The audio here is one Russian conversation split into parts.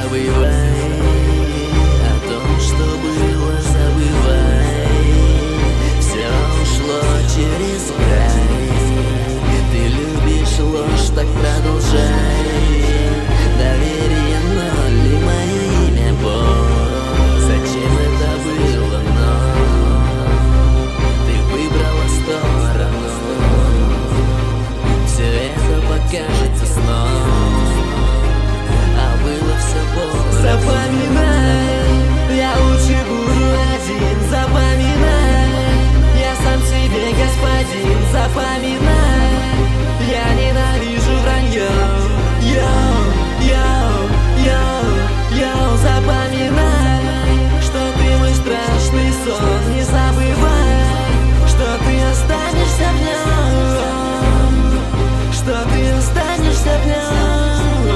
забывай о том, что было, забывай. Все ушло через край. Ты любишь ложь, так продолжай. Доверие ноль и мое имя боль. Зачем это было, но ты выбрала сторону. Все это покажется сном, а было все полно. Запоминай, я лучше буду один. Запоминай, я сам себе господин. Запоминай, я ненавижу вранье. Йоу, запоминай, что ты мой страшный сон. Не забывай, что ты останешься в нем, что ты останешься в нем,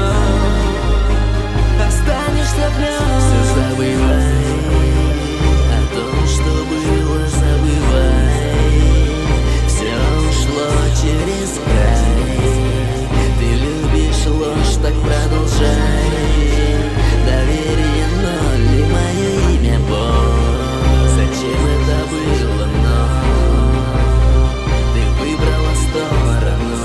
останешься в нем. Все забывай о том, что было, забывай. Все ушло через край. Ты любишь ложь, так продолжай. Доверие ноль и мое имя боль. Зачем это было, но ты выбрала сторону.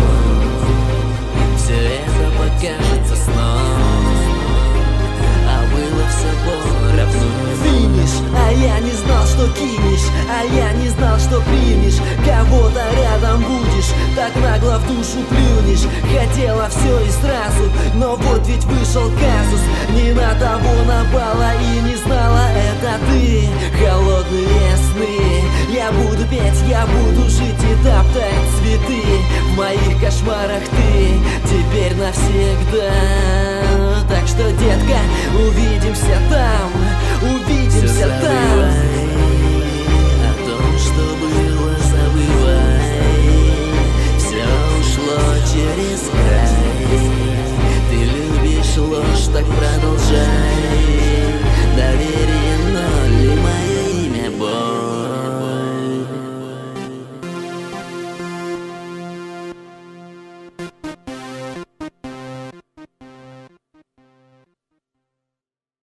Все это покажется сном, а было все поровну. Финиш, а я не знал, что кинешь, а я не знал, что примешь. Кого-то рядом будешь, так нагло в душу плюнешь. Хотела все и сразу, но вот ведь вышел казус. Не на того напала и не знала, это ты. Холодные сны, я буду петь, я буду жить и топтать цветы. В моих кошмарах ты теперь навсегда. Так что, детка, увидимся там, увидимся Все там. забывай